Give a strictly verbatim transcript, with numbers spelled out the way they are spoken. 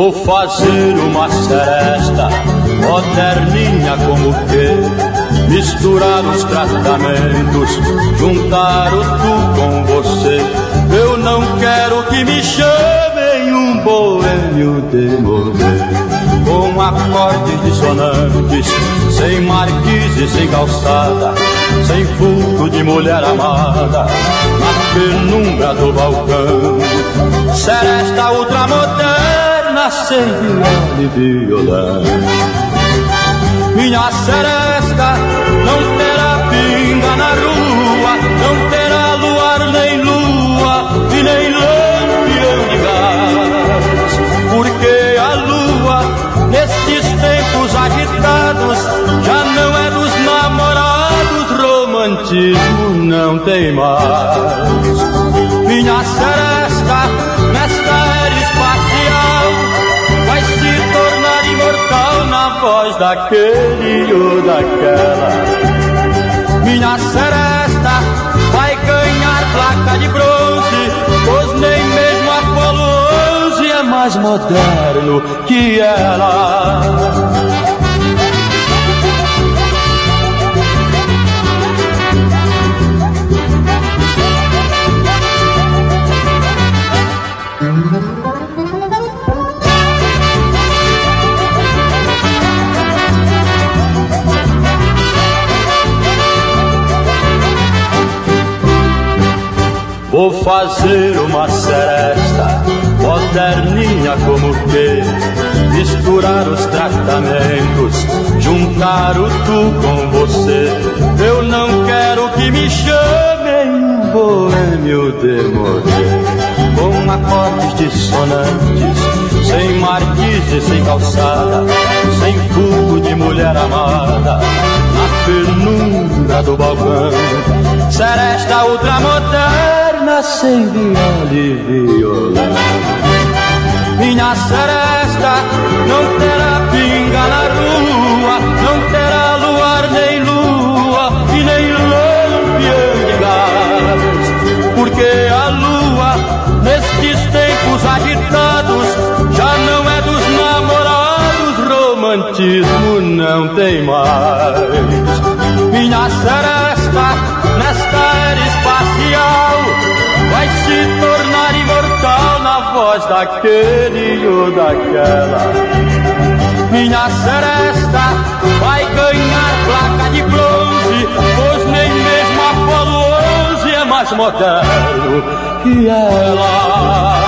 Vou fazer uma seresta moderninha como que misturar os tratamentos, juntar o tu com você. Eu não quero que me chamem um boêmio de morrer, com acordes dissonantes, sem marquise, sem calçada, sem vulto de mulher amada, na penumbra do balcão. Seresta ultramoderna, sem viola e violão. Minha seresta não terá pinga na rua, não terá luar nem lua e nem lampião de gás, porque a lua nestes tempos agitados já não é dos namorados, romantismo não tem mais. Minha seresta nesta era espacial vai se tornar imortal na voz daquele ou daquela. Minha seresta vai ganhar placa de bronze, pois nem mesmo Apolo onze é mais moderno que ela. Vou fazer uma seresta moderninha como que misturar os tratamentos, juntar o tu com você. Eu não quero que me chamem um boêmio de morrer, com acordes dissonantes, sem marquise, sem calçada, sem vulto de mulher amada, na penumbra do balcão. Seresta ultramoderna, sem viola e violão. Minha seresta não terá pinga na rua, não terá luar nem lua e nem lampião de gás, porque a lua nestes tempos agitados já não é dos namorados, romantismo não tem mais. Minha seresta nesta era espacial vai se tornar imortal na voz daquele ou daquela. Minha seresta vai ganhar placa de bronze, pois nem mesmo Apolo onze é mais moderno que ela.